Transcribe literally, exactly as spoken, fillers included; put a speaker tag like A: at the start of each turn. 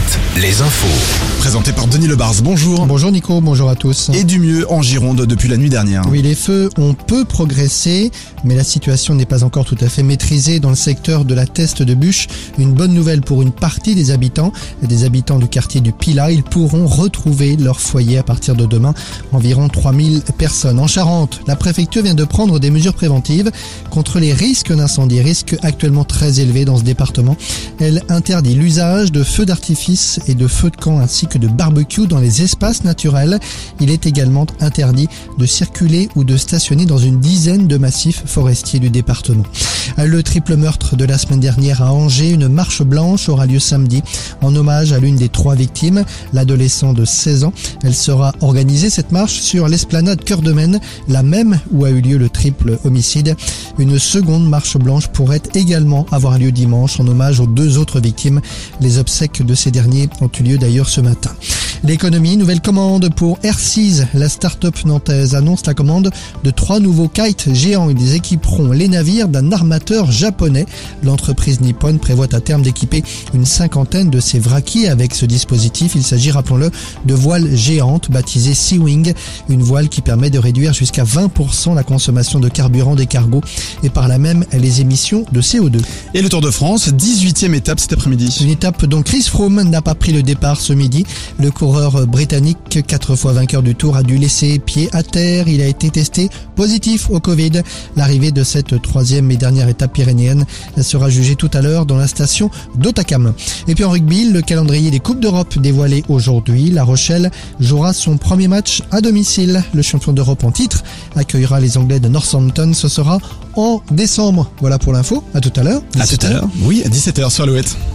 A: Alouette, les infos.
B: Présenté par Denis Lebars, bonjour.
C: Bonjour Nico, bonjour à tous.
B: Et du mieux en Gironde depuis la nuit dernière.
C: Oui, les feux ont peu progressé, mais la situation n'est pas encore tout à fait maîtrisée dans le secteur de la Teste de Buch. Une bonne nouvelle pour une partie des habitants, des habitants du quartier du Pilat. Ils pourront retrouver leur foyer à partir de demain. Environ trois mille personnes. En Charente, la préfecture vient de prendre des mesures préventives contre les risques d'incendie, risques actuellement très élevés dans ce département. Elle interdit l'usage de feux d'artifice et de feux de camp ainsi que de barbecue dans les espaces naturels. Il est également interdit de circuler ou de stationner dans une dizaine de massifs forestiers du département. Le triple meurtre de la semaine dernière à Angers, une marche blanche aura lieu samedi en hommage à l'une des trois victimes, l'adolescent de seize ans. Elle sera organisée, cette marche, sur l'esplanade Cœur de Maine, la même où a eu lieu le triple homicide. Une seconde marche blanche pourrait également avoir lieu dimanche en hommage aux deux autres victimes. Les obsèques de ces derniers ont eu lieu d'ailleurs ce matin. L'économie, nouvelle commande pour Airseas. La start-up nantaise annonce la commande de trois nouveaux kites géants. Ils équiperont les navires d'un armateur japonais. L'entreprise nippone prévoit à terme d'équiper une cinquantaine de ces vraquiers avec ce dispositif. Il s'agit, rappelons-le, de voiles géantes baptisées Seawing. Une voile qui permet de réduire jusqu'à vingt pour cent la consommation de carburant des cargos et par là même les émissions de C O deux.
B: Et le Tour de France, dix-huitième étape cet après-midi.
C: Une étape dont Chris Froome n'a pas pris le départ ce midi. Le coureur britannique, quatre fois vainqueur du Tour, a dû laisser pied à terre. Il a été testé positif au Covid. L'arrivée de cette troisième et dernière étape pyrénéenne sera jugée tout à l'heure dans la station d'Otakam. Et puis en rugby, le calendrier des Coupes d'Europe dévoilé aujourd'hui. La Rochelle jouera son premier match à domicile. Le champion d'Europe en titre accueillera les Anglais de Northampton. Ce sera en décembre. Voilà pour l'info. À tout à l'heure.
B: À tout à l'heure. Oui, à dix-sept heures sur Alouette.